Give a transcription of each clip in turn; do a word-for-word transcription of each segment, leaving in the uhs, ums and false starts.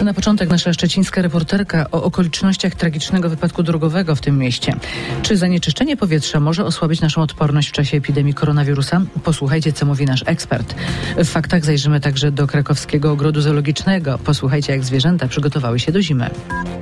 Na początek nasza szczecińska reporterka o okolicznościach tragicznego wypadku drogowego w tym mieście. Czy zanieczyszczenie powietrza może osłabić naszą odporność w czasie epidemii koronawirusa? Posłuchajcie, co mówi nasz ekspert. W faktach zajrzymy także do krakowskiego ogrodu zoologicznego. Posłuchajcie, jak zwierzęta przygotowały się do zimy.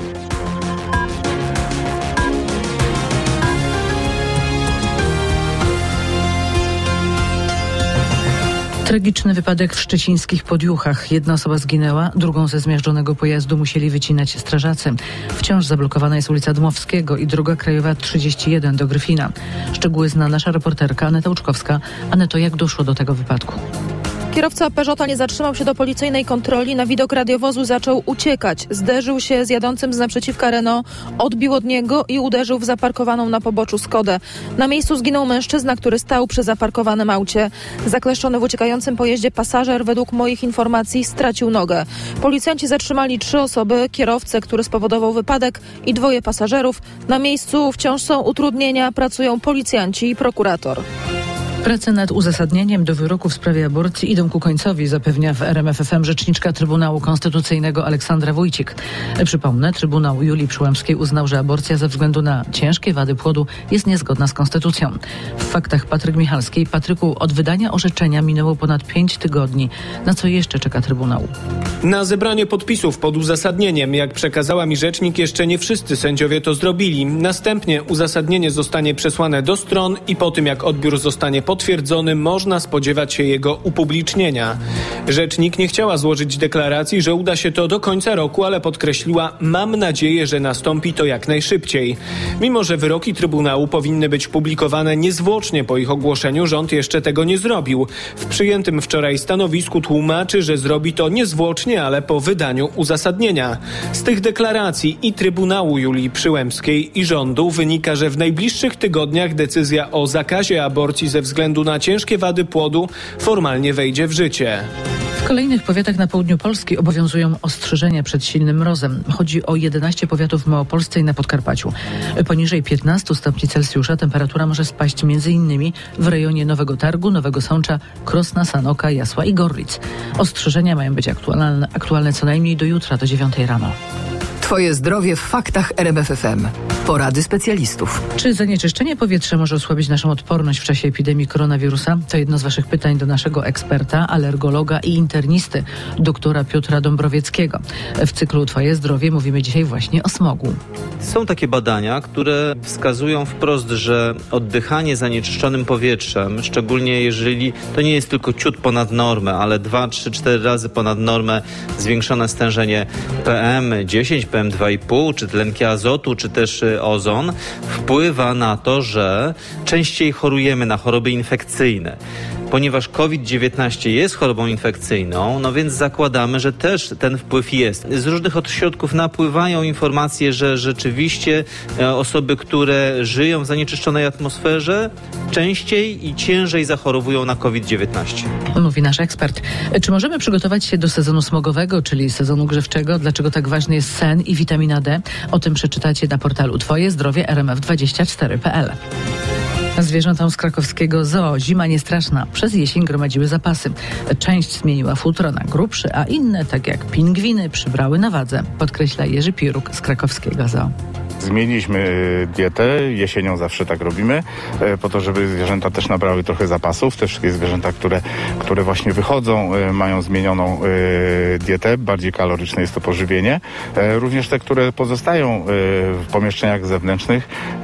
Tragiczny wypadek w szczecińskich Podjuchach. Jedna osoba zginęła, drugą ze zmiażdżonego pojazdu musieli wycinać strażacy. Wciąż zablokowana jest ulica Dmowskiego i droga krajowa trzydzieści jeden do Gryfina. Szczegóły zna nasza reporterka Aneta Łuczkowska. Aneto, jak doszło do tego wypadku? Kierowca Peugeota nie zatrzymał się do policyjnej kontroli. Na widok radiowozu zaczął uciekać. Zderzył się z jadącym z naprzeciwka Renault, odbił od niego i uderzył w zaparkowaną na poboczu Skodę. Na miejscu zginął mężczyzna, który stał przy zaparkowanym aucie. Zakleszczony w uciekającym pojeździe pasażer, według moich informacji, stracił nogę. Policjanci zatrzymali trzy osoby, kierowcę, który spowodował wypadek, i dwoje pasażerów. Na miejscu wciąż są utrudnienia, pracują policjanci i prokurator. Prace nad uzasadnieniem do wyroku w sprawie aborcji idą ku końcowi, zapewnia w R M F F M rzeczniczka Trybunału Konstytucyjnego Aleksandra Wójcik. Przypomnę, Trybunał Julii Przyłębskiej uznał, że aborcja ze względu na ciężkie wady płodu jest niezgodna z konstytucją. W faktach Patryk Michalski. Patryku, od wydania orzeczenia minęło ponad pięć tygodni. Na co jeszcze czeka Trybunał? Na zebranie podpisów pod uzasadnieniem. Jak przekazała mi rzecznik, jeszcze nie wszyscy sędziowie to zrobili. Następnie uzasadnienie zostanie przesłane do stron i po tym, jak odbiór zostanie potwierdzony, można spodziewać się jego upublicznienia. Rzecznik nie chciała złożyć deklaracji, że uda się to do końca roku, ale podkreśliła: mam nadzieję, że nastąpi to jak najszybciej. Mimo że wyroki Trybunału powinny być publikowane niezwłocznie po ich ogłoszeniu, rząd jeszcze tego nie zrobił. W przyjętym wczoraj stanowisku tłumaczy, że zrobi to niezwłocznie, ale po wydaniu uzasadnienia. Z tych deklaracji i Trybunału Julii Przyłębskiej, i rządu wynika, że w najbliższych tygodniach decyzja o zakazie aborcji ze względu na ciężkie wady płodu formalnie wejdzie w życie. W kolejnych powiatach na południu Polski obowiązują ostrzeżenia przed silnym mrozem. Chodzi o jedenaście powiatów w Małopolsce i na Podkarpaciu. Poniżej piętnastu stopni Celsjusza temperatura może spaść między innymi w rejonie Nowego Targu, Nowego Sącza, Krosna, Sanoka, Jasła i Gorlic. Ostrzeżenia mają być aktualne, aktualne co najmniej do jutra, do dziewiątej rano. Twoje zdrowie w faktach R M F F M. Porady specjalistów. Czy zanieczyszczenie powietrza może osłabić naszą odporność w czasie epidemii koronawirusa? To jedno z waszych pytań do naszego eksperta, alergologa i internisty, doktora Piotra Dąbrowieckiego. W cyklu Twoje zdrowie mówimy dzisiaj właśnie o smogu. Są takie badania, które wskazują wprost, że oddychanie zanieczyszczonym powietrzem, szczególnie jeżeli to nie jest tylko ciut ponad normę, ale dwa, trzy, cztery razy ponad normę zwiększone stężenie P M dziesięć, P M dwa i pół, czy tlenki azotu, czy też ozon, wpływa na to, że częściej chorujemy na choroby infekcyjne. Ponieważ COVID dziewiętnaście jest chorobą infekcyjną, no więc zakładamy, że też ten wpływ jest. Z różnych ośrodków napływają informacje, że rzeczywiście osoby, które żyją w zanieczyszczonej atmosferze, częściej i ciężej zachorowują na COVID dziewiętnaście. Mówi nasz ekspert. Czy możemy przygotować się do sezonu smogowego, czyli sezonu grzewczego? Dlaczego tak ważny jest sen i witamina D? O tym przeczytacie na portalu Twoje zdrowie R M F dwadzieścia cztery kropka P L. Zwierzętom z krakowskiego zoo zima nie straszna. Przez jesień gromadziły zapasy. Część zmieniła futro na grubszy, a inne, tak jak pingwiny, przybrały na wadze, podkreśla Jerzy Piruk z krakowskiego zoo. Zmieniliśmy dietę, jesienią zawsze tak robimy, po to, żeby zwierzęta też nabrały trochę zapasów. Te wszystkie zwierzęta, które, które właśnie wychodzą, mają zmienioną dietę, bardziej kaloryczne jest to pożywienie. Również te, które pozostają w pomieszczeniach zewnętrznych,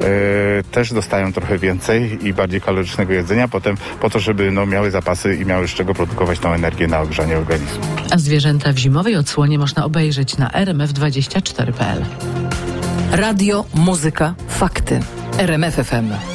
też dostają trochę więcej i bardziej kalorycznego jedzenia, potem po to, żeby no, miały zapasy i miały z czego produkować tą energię na ogrzanie organizmu. A zwierzęta w zimowej odsłonie można obejrzeć na R M F dwadzieścia cztery kropka P L. Radio, muzyka, fakty. R M F F M.